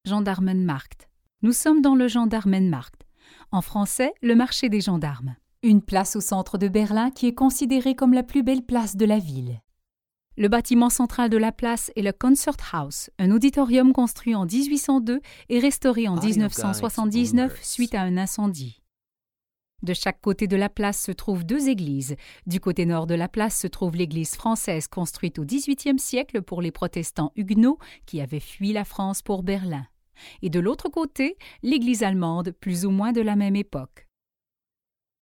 Gendarmenmarkt. Nous sommes dans le Gendarmenmarkt. En français, le marché des gendarmes. Une place au centre de Berlin qui est considérée comme la plus belle place de la ville. Le bâtiment central de la place est le Konzerthaus, un auditorium construit en 1802 et restauré en 1979 suite à un incendie. De chaque côté de la place se trouvent deux églises. Du côté nord de la place se trouve l'église française construite au XVIIIe siècle pour les protestants huguenots qui avaient fui la France pour Berlin. Et de l'autre côté, l'église allemande, plus ou moins de la même époque.